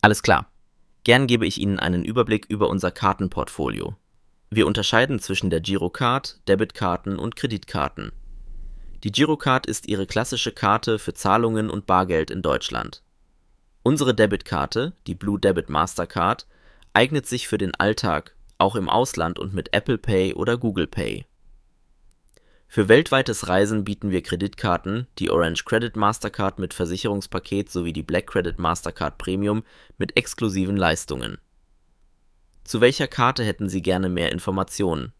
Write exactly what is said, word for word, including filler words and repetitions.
Alles klar. Gern gebe ich Ihnen einen Überblick über unser Kartenportfolio. Wir unterscheiden zwischen der Girocard, Debitkarten und Kreditkarten. Die Girocard ist Ihre klassische Karte für Zahlungen und Bargeld in Deutschland. Unsere Debitkarte, die Blue Debit Mastercard, eignet sich für den Alltag, auch im Ausland und mit Apple Pay oder Google Pay. Für weltweites Reisen bieten wir Kreditkarten, die Orange Credit Mastercard mit Versicherungspaket sowie die Black Credit Mastercard Premium mit exklusiven Leistungen. Zu welcher Karte hätten Sie gerne mehr Informationen?